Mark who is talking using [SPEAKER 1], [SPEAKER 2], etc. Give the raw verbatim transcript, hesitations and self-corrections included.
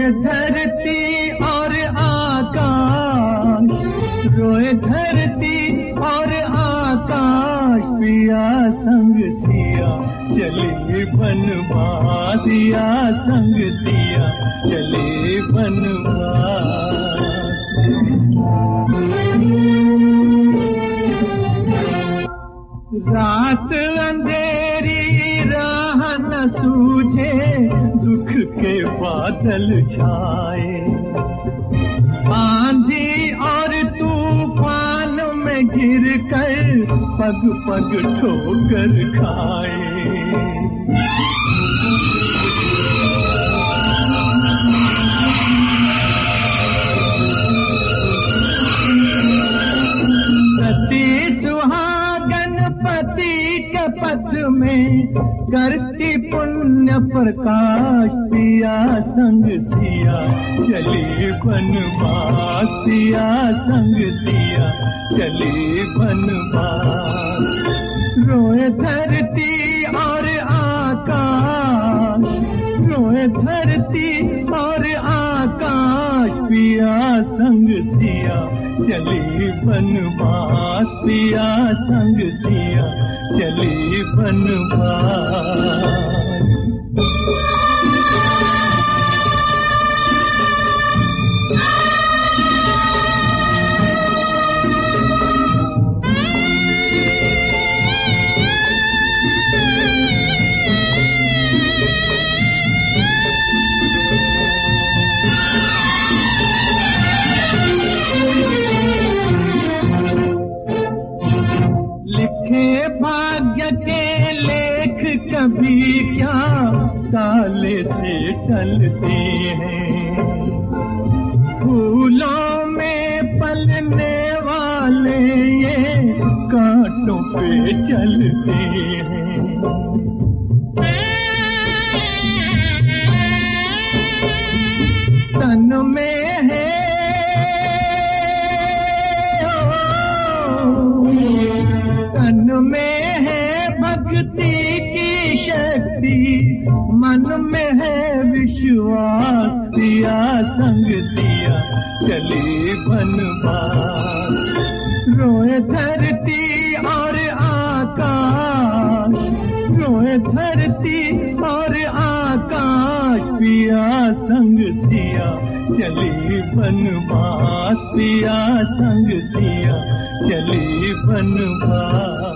[SPEAKER 1] रोए धरती और आकाश, रोए धरती और आकाश, पिया संग सिया चले बनवास, सिया संग सिया चले बनवास। रात अंधेरी राह न सूझे, दुख के बादल छाए, आंधी और तूफान में गिर कर पग पग ठोकर खाए। सती सुहागन पति के पद में करती पुण्य प्रकाश, पिया संग सिया चले बनवास, पिया संग सिया चले बनवास। रोए धरती और आकाश, रोए धरती और आकाश, पिया संग सिया चले बनवास, पिया संग सिया चले बनवास। भाग्य के लेख कभी क्या काले से टलते हैं, फूलों में पलने वाले ये कांटों पे चलते हैं। तन में है तन में है भक्ति की शक्ति, मन में है विश्वास, सिया संग सिया चले बनवास। रोए धरती और आकाश, रोए धरती और आकाश, पिया संग सिया चले बनवास, पिया संग सिया चले बनवास।